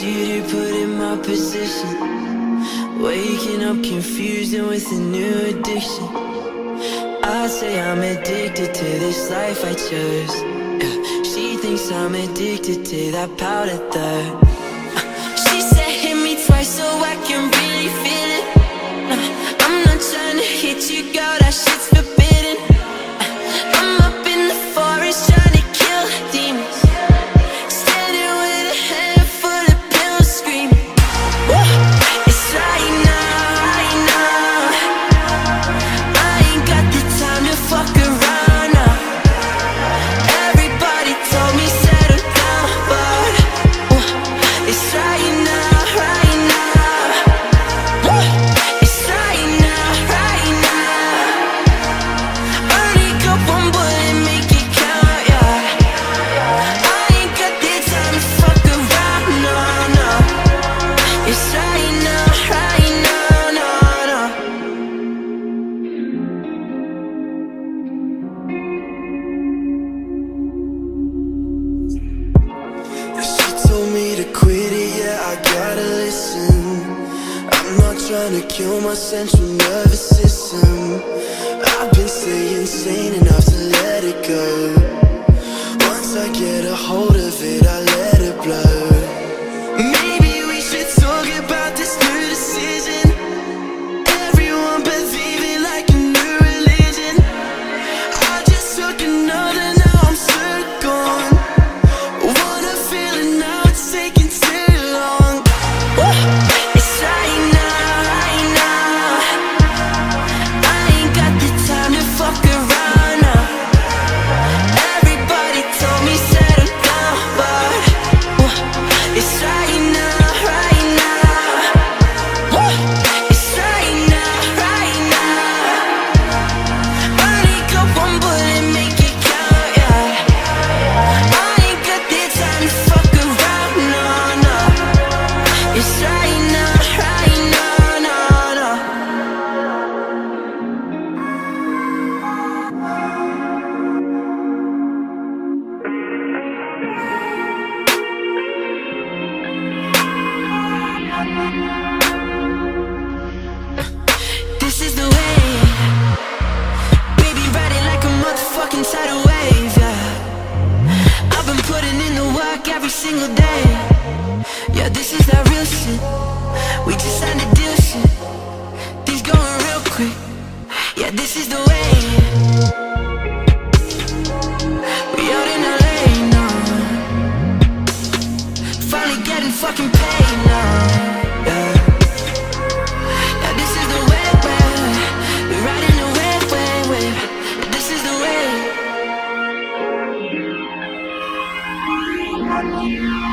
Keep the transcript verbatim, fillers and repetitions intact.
you to put in my position. Waking up confused and with a new addiction. I'd say I'm addicted to this life I chose. Yeah, she thinks I'm addicted to that powder though. uh, She said hit me twice so I can really feel it. uh, I'm not trying to hit you, girl, that shit's forbidden. uh, I'm up in the forest trying to kill demons, standing with a handful of pills screaming. Woo! It's right now, right now. I ain't got the time to fuck around now. Everybody told me settle down, but woo, it's right now, right now. Woo, it's right now, right now. Only got one bullet, make it count, yeah. I ain't got the time to fuck around, no, no. It's right now, right now, no, no. Yeah, she told me to quit it, yeah, I gotta listen. I'm not trying to kill my central nervous system. I've been staying sane enough to let it go. Once I get a hold of it, I let it blow. Maybe we should talk about this new decision. Everyone believing like a new religion. I just took another, now I'm so gone. Wanna feel it now, it's taking too long. Woo! It's right now, right now. I ain't got the time to fuck around now. Everybody told me settle down, but woo, it's right now, right now. Woo, it's right now, right now. Only got one bullet, make it count, yeah. I ain't got the time to fuck around, no, no. It's right now, right now, no, no. This is the way, baby, ride it like a motherfucking tidal wave, yeah. I've been putting in the work every single day. Yeah, this is that real shit. We just signed a deal shit. Things going real quick. Yeah, this is the way. We out in L A now. Finally getting fucking paid now. Yeah. Yeah, this is the way, way. We're riding the wave, wave, wave. Yeah, this is the way.